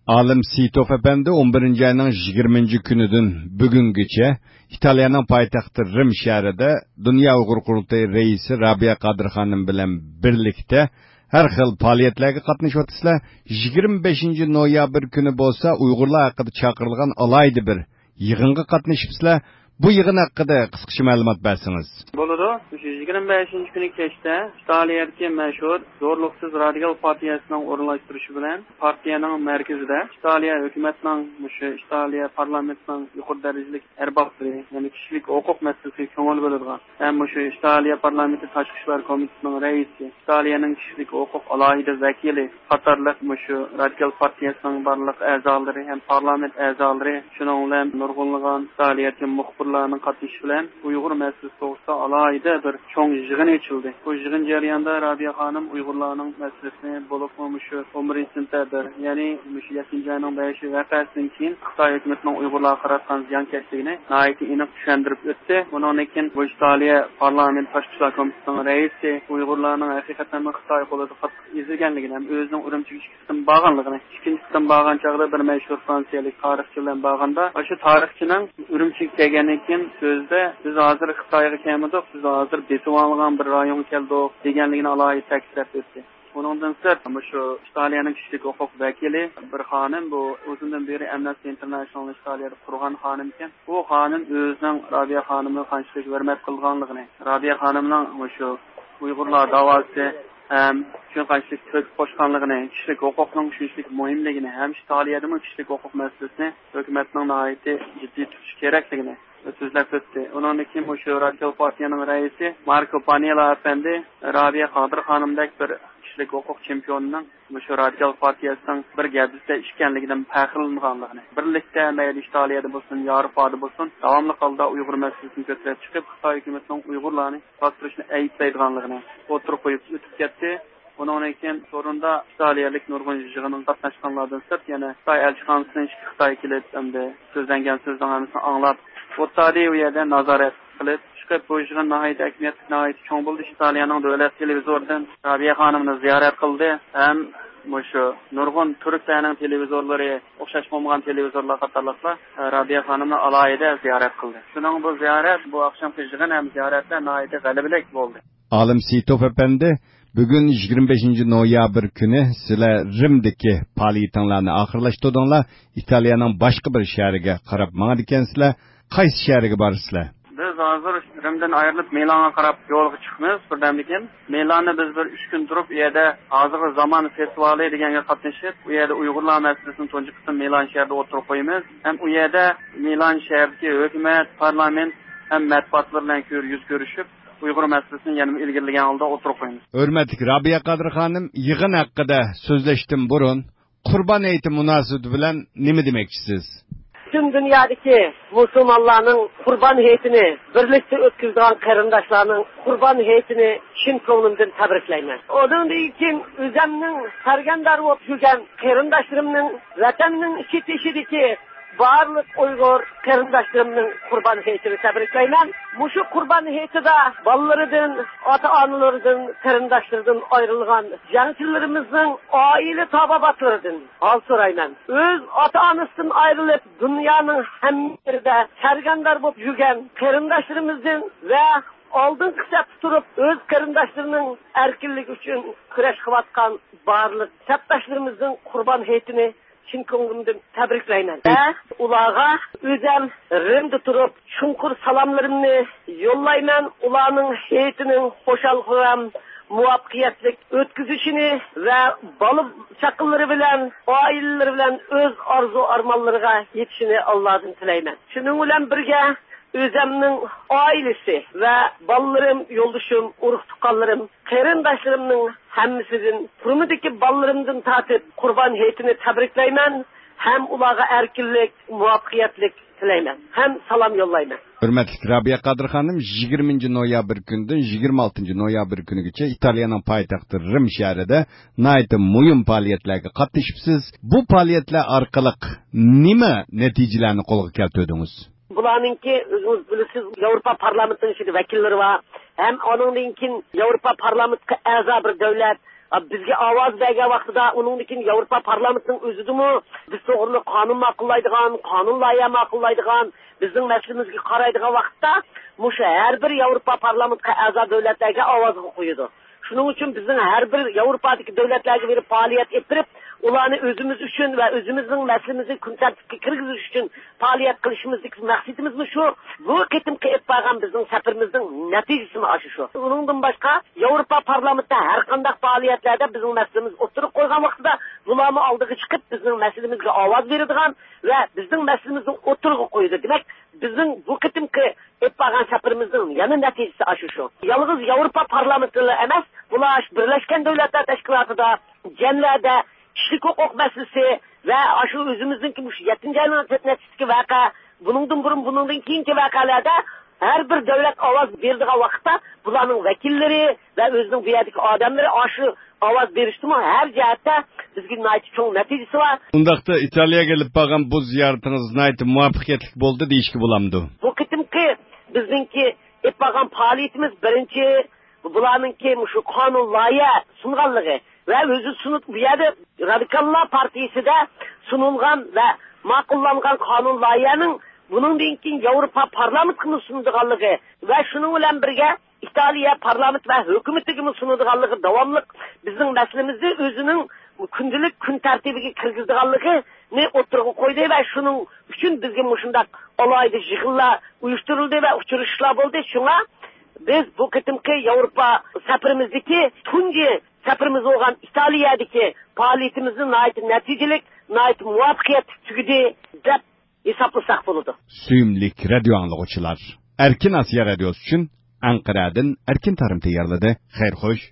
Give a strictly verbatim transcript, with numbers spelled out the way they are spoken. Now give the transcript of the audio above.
Alim Sitov Efendi on birinci ayının yigirmanchi kunidan bugungacha İtalya'nın paytaxtı Rim şehrida Dünya Uyghur Qurultayı reisi Rabia Qadir Xonim bilan birlikda har xil faoliyatlarga qatnashyapsizlar. yigirma beshinchi noyabr kuni bo'lsa Uyg'urlar haqida chaqirilgan alayda bir yig'inga qatnashibsizlar. Bu yig'in haqida qisqacha ma'lumot bersangiz. Bo'ladi. yigirma beshinchi kuni kechda Italiyadagi mashhur Zo'rliqsiz Radikal partiyasining o'rinlashtirishi bilan partiyaning markazida Italiya hukumatining, shu Italiya parlamentining yuqori darajali arboblari, ya'ni kishilik huquq masalasiga ko'ngil bo'ladigan, ham shu Italiya parlamenti tashqi ishlar komitetining raisi, Italiyaning kishilik huquq alohida vakili qatorliq shu Radikal partiyasining barliq a'zolari ham parlament a'zolari, shuning bilan nurg'unlagan Italiyadagi muxbirlarning qatnashishi bilan Uyg'ur masalasi to'g'risida alohida bir cho'ng yig'in ochildi. Bu yig'in jarayonida Rabia Xonim Uyg'urlarning masalasini bo'lib shu o'n birinchi sentabr, ya'ni shu yettinchi ayning beshinchi vaqasidan keyin Xitoy hukumatining Uyg'urlarga qaratgan ziyonkashligini nihoyatda aniq tushuntirib o'tdi. Bundan keyin bu Italiya parlament tashqi ishlar komitetining raisi Uyg'urlarning haqiqatan Xitoy qo'lida qattiq ezilganligini, ham o'zining Urumchiga chiqishdan borganligini, ikkinchisidan borgan chog'da bir mashhur fransiyalik tarixchi bilan borganda, shu tarixchining Urumchiga kelgandan keyin so'zda biz hozir Xitoyga kelmadik, biz hozir betib olgan bir rayon keldik deganligini alohida ta'kidlab o'tdi. Bundan sirt shu Italiyaning kishilik huquq vakili bir xonim, bu o'zidan beri Amnesty International Italiyada qurgan xonim ekan. Bu xonim o'zining Rabia Xonimni qanchalik hurmat qilganligini, Rabia Xonimning shu Uyg'urlar da'vosi ham shunga qanchalik to'p qo'shganligini, kishilik huquqning shunchalik muhimligini, ham Italiyada kishilik huquq masalasini hukumatning nihoyatda jiddiy tutish kerakligini so'zlab o'tdi. Undan keyin shu Radikal partiyaning raisi Marco Pannella efendi Rabia Qadir Xonimdek bir kishilik huquq chempionining shu Radikal partiyasining bir gavdasida ishganligidan faxrlanganligini, birlikda mayli Italiyada bo'lsin, Yevropada bo'lsin, davomli holda Uyg'ur masalasini ko'tarib chiqib, Xitoy hukumatining Uyg'urlarni bostirishni aytlaydiganligini o'tirib qo'yib o'tib ketdi. Bundan keyin sorunda İtaliyalik nurg'un yig'inning qatnashganlardan sirt yana Xitoy elchixonasining Xitoy kelib endi so'zlangan so'zlarni anglab, o'tadi u yerda nazorat qilib chiqib, bu yig'in nihoyatda ahamiyatli, nihoyatda cho'ng bo'ldi. Italiyaning davlat televizoridan Rabia Xonimni ziyorat qildi. Ham shu nurg'un turklarning televizorlari, o'xshash bo'lmagan televizorlar qatorliqlar Rabia Xonimni alohida ziyorat qildi. Shuning bu ziyorat, bu oqshomgi yig'in ham ziyoratlar nihoyatda g'alabalik bo'ldi. Alim Sitov Efendi, bugun yigirma beshinchi noyabr kuni sizlar Rimdagi faoliyatinglarni oxirlashtirdinglar. Italiyaning boshqa bir shahriga qarab mangad ekansizlar. Qaysi shahriga borsizlar? Biz hozir Rimdan ayrilib Milanga qarab yo'lga chiqamiz. Birdamlikin Milanda biz bir uch kun turib, u yerda hozirgi zamon festivali deganga qatnashib, u yerda Uyg'urlar masalasini tunji qism Milan shahrida o'tirib qo'yamiz. Ham u yerda Milan shahridagi hukumat, parlament ham matbuotlar bilan ko'r yuz ko'rishib, Uyg'ur masalasini yana ilgirlagan holda o'tirib qo'yamiz. Hurmatli Rabia Qadir Xonim, yig'in haqida so'zlashdan burun Qurbon hayiti munosabati bilan nima demoqchisiz? Tüm dünyadaki Müslümanların kurban heyetini, birlikte ötküzdüğün karındaşlarının kurban heyetini Çin koğunumdan tebrikleymen. Onun için üzemnin sergendar olup yügen karındaşlarımın vatanının iki teşidiki varlık Uygur karındaşlarımın kurban heyetini tebrikleymen. Bu şu kurban heyeti de ballarından, ata-analarından, karındaşlarından ayrılgan gençlerimizin aile tababatlarından al sorayman. Öz ata-anasından ayrılıp dünyanın hem yerinde sergendar olup yügen karındaşlarımızdan ve aldın kısap tutup öz karındaşlarının erkinlik için küreş kıvatkan barlık septaşlarımızın kurban heyetini Çin koğunumdan tebrikleymen. Ve ulağa özem Rim'de turup çunkur salamlarımını yollayman. Ulağının heyetinin hoşal hoşam muvaffakiyetlik ötküzüşünü ve balık çakılları bilen, aileleri bilen öz arzu armallarına yetişini Allah'ın tileymen. Şunun ulan birge özemnin ailesi ve ballarım, yoldaşım, uruk tukallarım, karındaşlarımın hemmisinin kurumudaki ballarımdan tatip kurban heyetini tebrikleymen. Hem ulağa erkinlik, muvaffakiyetlik tileymen. Hem salam yollayman. Hurmatli Rabia Qadir Xonim, yigirmanchi noyabr kundan yigirma oltinchi noyabr kunigacha İtaliyaning poytaxti Rim shahrida nihoyatda muhim faoliyatlarga qatnashibsiz. Bu faoliyatlar orqali nima natijalarni qo'lga keltirdingiz? Bularninki o'zingiz bilasiz, Yevropa parlamentining vakillari va hem onundan keyin Yevropa parlamentga a'zo bir davlat bizga ovoz bergan vaqtida undan keyin Yevropa parlamentning o'zidimi biz to'g'ri qonun ma'qullaydigan, qonun loyiha ma'qullaydigan, bizning mas'ulimizga qaraydigan vaqtda musha har bir Yevropa parlamentga a'zo davlatlarga ovoz qo'yadi. Shuning uchun bizning har bir Yevropadagi davlatlarga berib faoliyat ettirib, ularni o'zimiz uchun va o'zimizning maslimizni kun tartibga kirgizish uchun faoliyat qilishimizdagi maqsadimiz shu. Bu ketimga etpagan bizning safarimizning natijasi mana shu. Uningdan boshqa Yevropa parlamentida har qanday faoliyatlarda bizning maslimiz o'tirib qo'ygan vaqtida bularni oldiga chiqib bizning maslimizga ovoz beradigan va bizning maslimizni o'tirib qo'ydi. Demak, bizning bu ketimga etpagan safarimizning yana natijasi ana shu. Yalnız Yevropa parlamentida emas, bular Birleşken Devletler Teşkilatı'da, cenlerde kişilik hukuk meselesi ve aşı özümüzdeki yettinci ayının neticesi vaka, bunundan burun bunundan keyinki vakalarda her bir devlet avaz verdiği vakitte bularning vekilleri ve özünün bu yerdeki adamları aşı avaz verişti mi her cihette bizge nayt çoğun neticesi var. Undaqda İtalya'ya gelip bakan bu ziyaretiniz nayt muvaffakiyetlik boldu deyişki bulamdı. Bu ketimki bizninki hep bakan faaliyetimiz birinci bularninki şu kanun loyiha sunganlığı ve özü sunup bu yerde Radikallar Partisi de sunulgan ve ma'qullangan kanun loyihaning bunun dinkin Yevropa parlamentine sunulganlığı ve şunun bilan birge İtalya parlament ve hükümetiga sunulganlığı davamlı bizning masalamizni özünün kundilik kun tartibiga kirgizganligi ne o'tirg'i qo'ydi va shuning uchun bizga mushundaq alayda yig'inlar uyushtirildi va uchrashishlar bo'ldi. Shunga biz bu ketimki Yevropa safarimizdeki tunji safarimiz olgan İtalya'daki faaliyetimizni nayt naticelik, nayt muvaffakiyet tugudi deb hesaplasak bo'ladi. Suyimlik radio anlıqçılar. Erkin Asiya radiosu için Ankara'dan Erkin Tarım tayarladı. Xeyr xoş.